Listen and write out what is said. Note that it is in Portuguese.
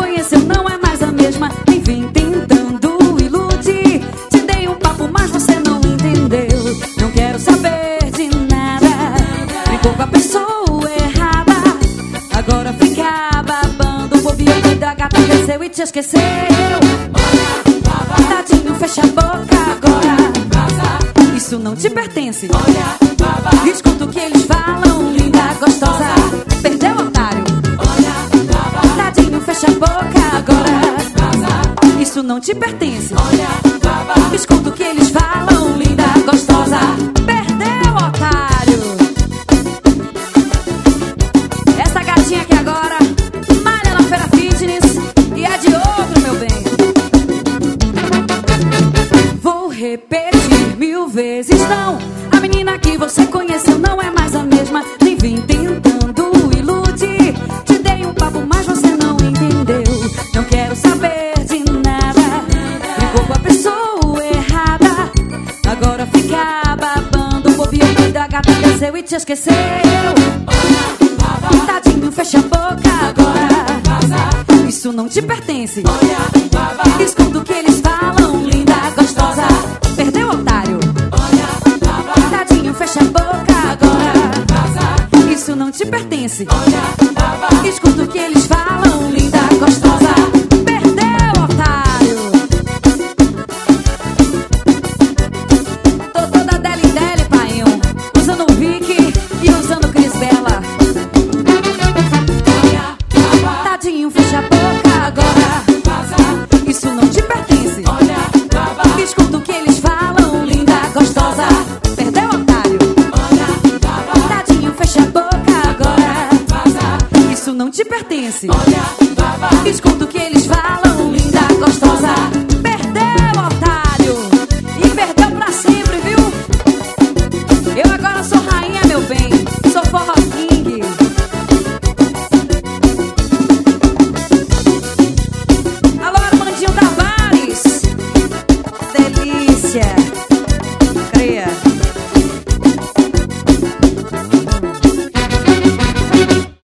conheceu não é mais a mesma. Nem vem tentando iludir. Te dei um papo, mas você não entendeu. Não quero saber de nada. Brincou com a pessoa errada. Agora fica babando. O bobeiro da gata cresceu e te esqueceu. Tadinho, fecha a boca agora. Isso não te pertence. Escuta o que eles falam, linda, gostosa. Perdeu, otário. Tadinho, fecha a boca agora. Isso não te pertence. Escuta o que eles falam, linda, gostosa. Perdeu, otário. Essa gatinha aqui agora malha na Feira Fitness e é de outro, meu bem. Vou repetir 1000 vezes não. A menina que você conheceu não é mais a mesma. Nem vem tentando iludir. Te dei um papo, mas você não entendeu. Não quero saber de nada. Brigou com a pessoa errada. Agora fica babando. O bobeiro da gata cresceu e te esqueceu. Tadinho, fecha a boca agora. Isso não te pertence. Escuta o que eles falam, linda, gostosa. Perdeu, otário. Tadinho, fecha a boca agora. Isso não te pertence. Escuta o que eles falam, linda, gostosa. Perdeu, otário. Tô toda deli, painho. Usando o Vicky e usando o Cris Bela. Tadinho, fecha a boca agora. Isso não te pertence. Escuta o que eles falam, linda, gostosa. Perdeu, otário. Tadinho, fecha a boca agora. Isso não te pertence. Escuta o que